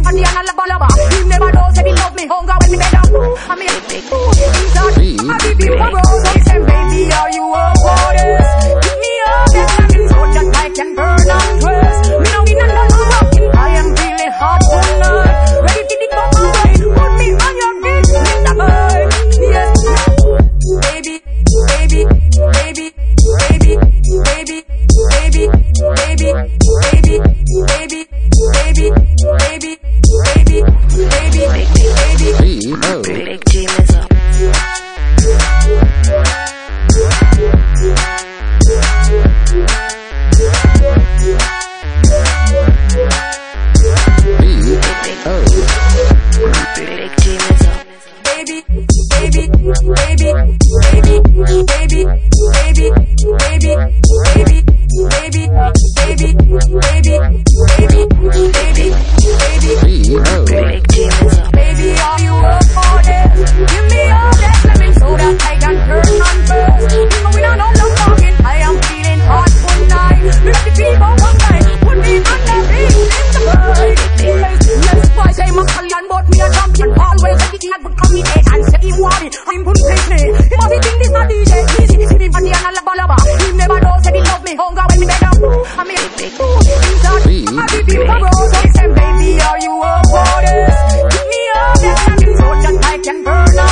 party and a lava lava. He never knows that he love me. Hunger when me bed up. I mean, I be people rose. So he said, baby, are you up for this? Give me up, yes, I mean, so that I can burn and twist. Me no in another rocking. I am feeling hot tonight. Ready to dig up my way. Put me on your feet, Mr. Boy. Yes, baby, baby, baby, baby, baby, baby, baby, baby, baby, baby, baby, baby, baby, baby, Big Team is up. Big Team is up. Baby, baby, baby, baby, baby, baby, baby, baby, baby, baby, baby, baby, baby, baby, Big Team is up. Baby, are you up for this? Give me all that lemon so that I can turn on first. You know we don't know no talking. I am feeling hot tonight. Let the people one night. Put me on the beat in the bird. Yes, why say my Kalyan bought me a champion. Always everything I would come in and say he want it. I'm putting place me. He must be think this not DJ easy. See me party and a lava lava. He never knows that he love me. Hunger when me bed up. I mean, inside. I be people rose. So he said, baby, are you up for this? Give me up, yes, I mean, so that I can burn up.